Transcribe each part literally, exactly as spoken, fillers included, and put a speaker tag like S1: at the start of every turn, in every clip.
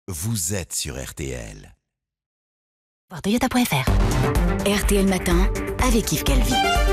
S1: Vous êtes sur R T L.
S2: Voir toyota point F R. R T L Matin avec Yves Calvi.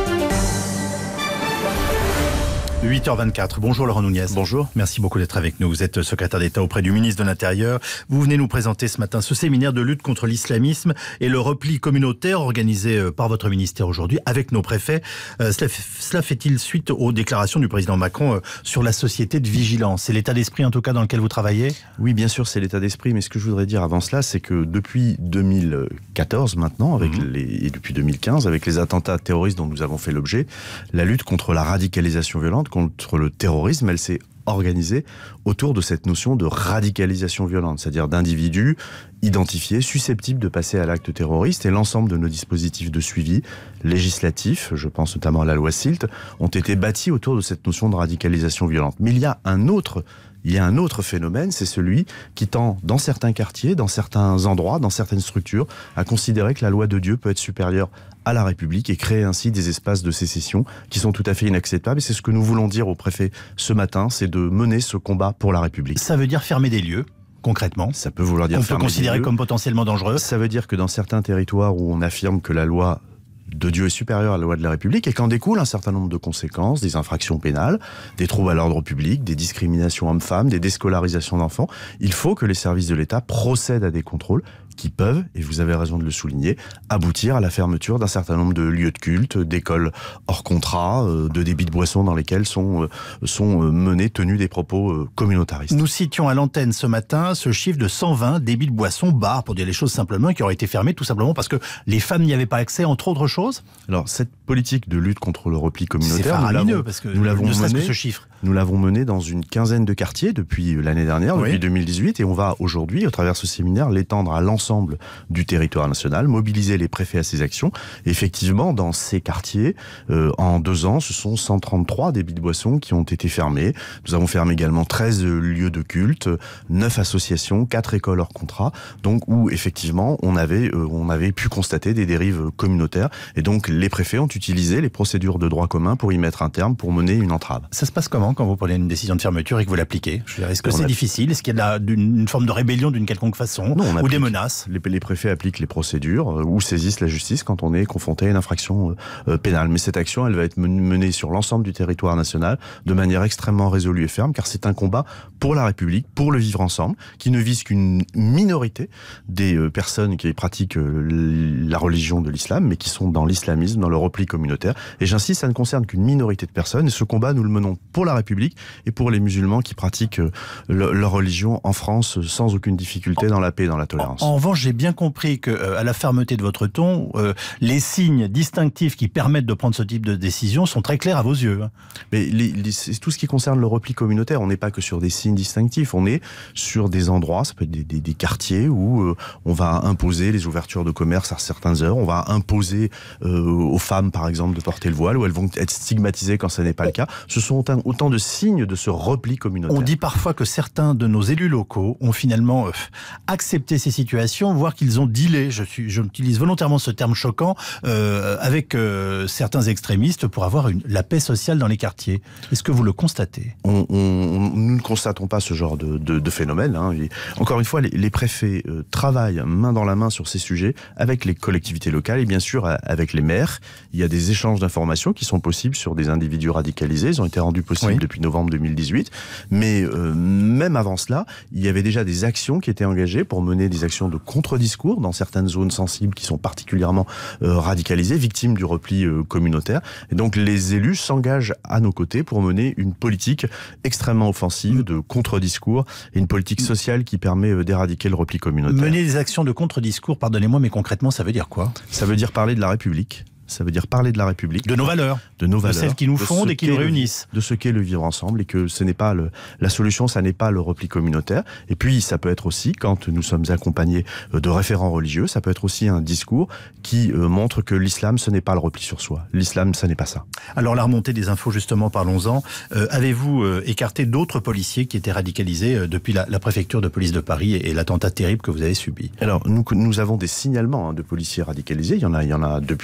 S3: huit heures vingt-quatre. Bonjour Laurent Nunez.
S4: Bonjour.
S3: Merci beaucoup d'être avec nous. Vous êtes secrétaire d'État auprès du ministre de l'Intérieur. Vous venez nous présenter ce matin ce séminaire de lutte contre l'islamisme et le repli communautaire organisé par votre ministère aujourd'hui avec nos préfets. Euh, cela, cela fait-il suite aux déclarations du président Macron euh, sur la société de vigilance? C'est l'état d'esprit en tout cas dans lequel vous travaillez?
S4: Oui, bien sûr, c'est l'état d'esprit. Mais ce que je voudrais dire avant cela, c'est que depuis deux mille quatorze maintenant, avec mmh. les, et depuis deux mille quinze, avec les attentats terroristes dont nous avons fait l'objet, la lutte contre la radicalisation violente, contre le terrorisme, elle s'est organisée autour de cette notion de radicalisation violente, c'est-à-dire d'individus identifiés, susceptibles de passer à l'acte terroriste, et l'ensemble de nos dispositifs de suivi législatifs, je pense notamment à la loi SILT, ont été bâtis autour de cette notion de radicalisation violente. Mais il y a un autre Il y a un autre phénomène, c'est celui qui tend, dans certains quartiers, dans certains endroits, dans certaines structures, à considérer que la loi de Dieu peut être supérieure à la République et créer ainsi des espaces de sécession qui sont tout à fait inacceptables. Et c'est ce que nous voulons dire au préfet ce matin, c'est de mener ce combat pour la République.
S3: Ça veut dire fermer des lieux? Concrètement,
S4: ça peut vouloir dire
S3: on
S4: fermer
S3: peut considérer
S4: des lieux.
S3: Comme potentiellement dangereux.
S4: Ça veut dire que dans certains territoires où on affirme que la loi de Dieu est supérieur à la loi de la République et qu'en découle un certain nombre de conséquences, des infractions pénales, des troubles à l'ordre public, des discriminations hommes-femmes, des déscolarisations d'enfants, il faut que les services de l'État procèdent à des contrôles qui peuvent, et vous avez raison de le souligner, aboutir à la fermeture d'un certain nombre de lieux de culte, d'écoles hors contrat, de débits de boissons dans lesquels sont, sont menés, tenus des propos communautaristes.
S3: Nous citions à l'antenne ce matin ce chiffre de cent vingt débits de boissons, bars, pour dire les choses simplement, qui auraient été fermés tout simplement parce que les femmes n'y avaient pas accès, entre autres choses.
S4: Alors, cette politique de lutte contre le repli communautaire,
S3: c'est faramineux, parce que
S4: nous l'avons
S3: ne serait-ce
S4: menée,
S3: que ce chiffre.
S4: Nous l'avons mené dans une quinzaine de quartiers depuis l'année dernière, oui. depuis deux mille dix-huit, et on va aujourd'hui, au travers ce séminaire, l'étendre à l'ensemble du territoire national, mobiliser les préfets à ces actions. Et effectivement, dans ces quartiers, euh, en deux ans, ce sont cent trente-trois débits de boissons qui ont été fermés. Nous avons fermé également treize lieux de culte, neuf associations, quatre écoles hors contrat, donc où effectivement on avait, euh, on avait pu constater des dérives communautaires. Et donc les préfets ont utilisé les procédures de droit commun pour y mettre un terme, pour mener une entrave.
S3: Ça se passe comment quand vous prenez une décision de fermeture et que vous l'appliquez? Est-ce que c'est a... difficile? Est-ce qu'il y a de la, une forme de rébellion d'une quelconque façon? Non, ou des menaces?
S4: Les, les préfets appliquent les procédures euh, ou saisissent la justice quand on est confronté à une infraction euh, pénale. Mais cette action, elle va être menée sur l'ensemble du territoire national de manière extrêmement résolue et ferme, car c'est un combat pour la République, pour le vivre ensemble, qui ne vise qu'une minorité des euh, personnes qui pratiquent euh, la religion de l'islam, mais qui sont dans l'islamisme, dans le repli communautaire. Et j'insiste, ça ne concerne qu'une minorité de personnes. Et ce combat, nous le menons pour la République et pour les musulmans qui pratiquent euh, le, leur religion en France sans aucune difficulté, dans la paix et dans la tolérance.
S3: En, en revanche, j'ai bien compris que, euh, à la fermeté de votre ton, euh, les signes distinctifs qui permettent de prendre ce type de décision sont très clairs à vos yeux.
S4: Mais les, les, c'est tout ce qui concerne le repli communautaire. On n'est pas que sur des signes distinctifs. On est sur des endroits, ça peut être des, des, des quartiers où euh, on va imposer les ouvertures de commerce à certaines heures. On va imposer euh, aux femmes, par exemple, de porter le voile, où elles vont être stigmatisées quand ce n'est pas le cas. Ce sont autant, autant de signes de ce repli communautaire.
S3: On dit parfois que certains de nos élus locaux ont finalement euh, accepté ces situations, voire qu'ils ont dealé, je suis, j'utilise volontairement ce terme choquant, euh, avec euh, certains extrémistes pour avoir une, la paix sociale dans les quartiers. Est-ce que vous le constatez?
S4: on, on, Nous ne constatons pas ce genre de, de, de phénomène. Hein. Encore une fois, les, les préfets euh, travaillent main dans la main sur ces sujets avec les collectivités locales et bien sûr avec les maires. Il y a des échanges d'informations qui sont possibles sur des individus radicalisés. Ils ont été rendus possibles oui. depuis novembre deux mille dix-huit. Mais euh, même avant cela, il y avait déjà des actions qui étaient engagées pour mener des actions de contre-discours dans certaines zones sensibles qui sont particulièrement euh, radicalisées, victimes du repli euh, communautaire. Et donc les élus s'engagent à nos côtés pour mener une politique extrêmement offensive de contre-discours et une politique sociale qui permet euh, d'éradiquer le repli communautaire.
S3: Mener des actions de contre-discours, pardonnez-moi, mais concrètement, ça veut dire quoi?
S4: Ça veut dire parler de la République. Ça veut dire parler de la République.
S3: De nos valeurs.
S4: De nos valeurs.
S3: De celles qui nous fondent et qui nous réunissent.
S4: De ce qu'est le vivre ensemble et que ce n'est pas le, la solution, ça n'est pas le repli communautaire. Et puis, ça peut être aussi, quand nous sommes accompagnés de référents religieux, ça peut être aussi un discours qui euh, montre que l'islam, ce n'est pas le repli sur soi. L'islam, ça n'est pas ça.
S3: Alors, la remontée des infos, justement, parlons-en. Euh, avez-vous euh, écarté d'autres policiers qui étaient radicalisés euh, depuis la, la préfecture de police de Paris et, et l'attentat terrible que vous avez subi?
S4: Alors, nous, nous avons des signalements hein, de policiers radicalisés. Il y en a, il y en a depuis deux mille quinze.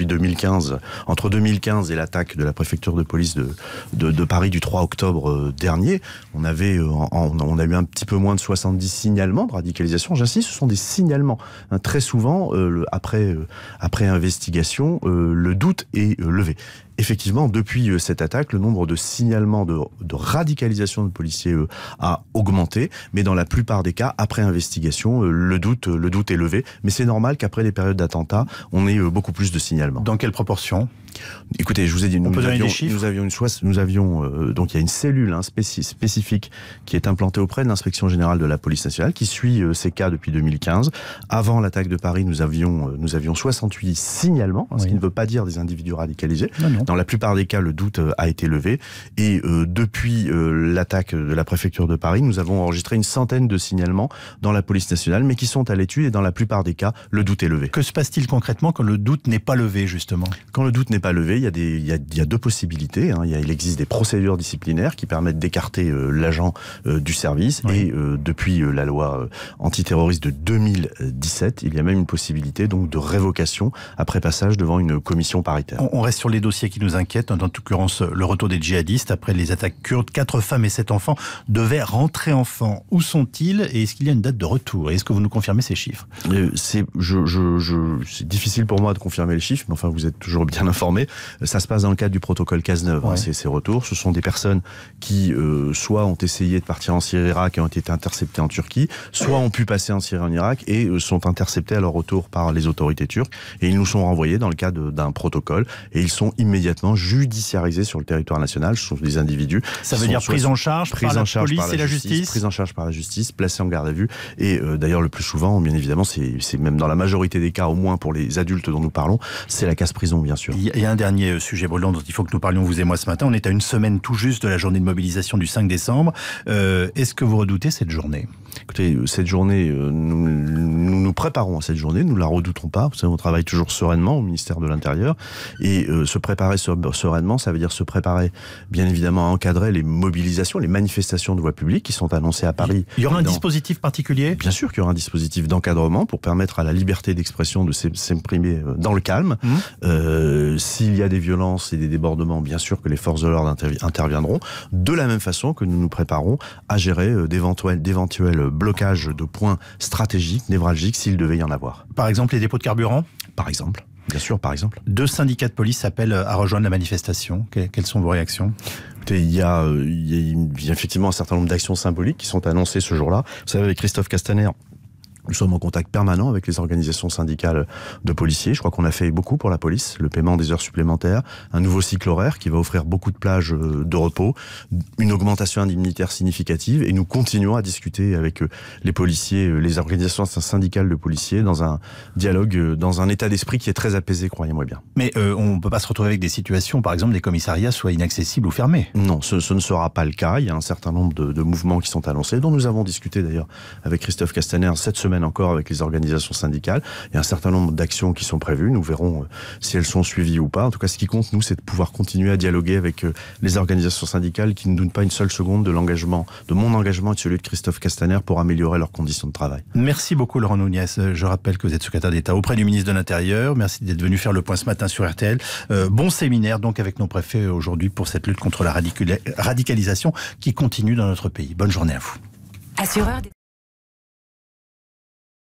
S4: quinze, entre deux mille quinze et l'attaque de la préfecture de police de, de, de Paris du trois octobre dernier, on avait, en, on a eu un petit peu moins de soixante-dix signalements de radicalisation. J'insiste, ce sont des signalements. Hein, très souvent, euh, après, euh, après investigation, euh, le doute est euh, levé. Effectivement, depuis euh, cette attaque, le nombre de signalements de, de radicalisation de policiers euh, a augmenté, mais dans la plupart des cas, après investigation, euh, le doute, euh, le doute est levé. Mais c'est normal qu'après les périodes d'attentats, on ait euh, beaucoup plus de signalements.
S3: Dans quelle proportion ?
S4: Écoutez, je vous ai dit, nous,
S3: on peut
S4: nous,
S3: donner
S4: avions,
S3: des chiffres ?
S4: nous avions une soix, nous avions euh, donc il y a une cellule hein, spéci- spécifique qui est implantée auprès de l'inspection générale de la police nationale qui suit euh, ces cas depuis deux mille quinze. Avant l'attaque de Paris, nous avions euh, nous avions soixante-huit signalements, hein, oui. Ce qui ne veut pas dire des individus radicalisés. Non, non. Dans la plupart des cas, le doute euh, a été levé et euh, depuis euh, l'attaque de la préfecture de Paris, nous avons enregistré une centaine de signalements dans la police nationale, mais qui sont à l'étude et dans la plupart des cas, le doute est levé.
S3: Que se passe-t-il concrètement quand le doute n'est pas levé justement ? Quand
S4: le doute n'est pas levé, il y a des Il y, a, il y a deux possibilités. Hein. Il, y a, il existe des procédures disciplinaires qui permettent d'écarter euh, l'agent euh, du service. Oui. Et euh, depuis euh, la loi euh, antiterroriste de deux mille dix-sept, il y a même une possibilité donc de révocation après passage devant une commission paritaire.
S3: On, on reste sur les dossiers qui nous inquiètent. En l'occurrence, le retour des djihadistes après les attaques kurdes. Quatre femmes et sept enfants devaient rentrer enfants. Où sont-ils et est-ce qu'il y a une date de retour ? Est-ce que vous nous confirmez ces chiffres ?
S4: euh, c'est, je, je, je, c'est difficile pour moi de confirmer les chiffres, mais enfin vous êtes toujours bien informés. Ça se passe dans le cadre du protocole Cazeneuve, ouais. hein, ces, ces retours. Ce sont des personnes qui, euh, soit ont essayé de partir en Syrie et Irak et ont été interceptées en Turquie, soit ont pu passer en Syrie et en Irak et euh, sont interceptés à leur retour par les autorités turques. Et ils nous sont renvoyés dans le cadre d'un protocole et ils sont immédiatement judiciarisés sur le territoire national. Ce sont des individus.
S3: Ça veut dire prise en charge par la police
S4: par la
S3: et la
S4: justice,
S3: justice
S4: Prise en charge par la justice, placés en garde à vue. Et euh, d'ailleurs, le plus souvent, bien évidemment, c'est, c'est même dans la majorité des cas, au moins pour les adultes dont nous parlons, c'est la casse-prison, bien sûr.
S3: Il y a un dernier sujet brûlant dont il faut que nous parlions, vous et moi, ce matin. On est à une semaine tout juste de la journée de mobilisation du cinq décembre. Euh, est-ce que vous redoutez cette journée ?
S4: Écoutez, cette journée, nous, nous nous préparons à cette journée, nous ne la redouterons pas. Vous savez, on travaille toujours sereinement au ministère de l'Intérieur. Et euh, se préparer sereinement, ça veut dire se préparer, bien évidemment, à encadrer les mobilisations, les manifestations de voie publique qui sont annoncées à Paris.
S3: Il y aura un
S4: dans...
S3: dispositif particulier ?
S4: Bien sûr qu'il y aura un dispositif d'encadrement pour permettre à la liberté d'expression de s'exprimer dans le calme. Mmh. Euh, s'il y a des violences et des débordements, bien sûr que les forces de l'ordre interviendront, de la même façon que nous nous préparons à gérer d'éventuels, d'éventuels blocages de points stratégiques, névralgiques, s'il devait y en avoir.
S3: Par exemple, les dépôts de carburant ?
S4: Par exemple. Bien sûr, par exemple.
S3: Deux syndicats de police appellent à rejoindre la manifestation. Quelles sont vos réactions ?
S4: Il y, a, il y a effectivement un certain nombre d'actions symboliques qui sont annoncées ce jour-là. Vous savez, avec Christophe Castaner, nous sommes en contact permanent avec les organisations syndicales de policiers. Je crois qu'on a fait beaucoup pour la police. Le paiement des heures supplémentaires, un nouveau cycle horaire qui va offrir beaucoup de plages de repos, une augmentation indemnitaire significative. Et nous continuons à discuter avec les policiers, les organisations syndicales de policiers dans un dialogue, dans un état d'esprit qui est très apaisé, croyez-moi bien.
S3: Mais euh, on ne peut pas se retrouver avec des situations, par exemple, des commissariats soient inaccessibles ou fermés.
S4: Non, ce, ce ne sera pas le cas. Il y a un certain nombre de, de mouvements qui sont annoncés, dont nous avons discuté d'ailleurs avec Christophe Castaner cette semaine encore avec les organisations syndicales. Il y a un certain nombre d'actions qui sont prévues. Nous verrons euh, si elles sont suivies ou pas. En tout cas, ce qui compte, nous, c'est de pouvoir continuer à dialoguer avec euh, les organisations syndicales qui ne doutent pas une seule seconde de l'engagement, de mon engagement et de celui de Christophe Castaner pour améliorer leurs conditions de travail.
S3: Merci beaucoup, Laurent Nunez. Je rappelle que vous êtes secrétaire d'État auprès du ministre de l'Intérieur. Merci d'être venu faire le point ce matin sur R T L. Euh, bon séminaire, donc, avec nos préfets aujourd'hui pour cette lutte contre la radicalisation qui continue dans notre pays. Bonne journée à vous. Assureur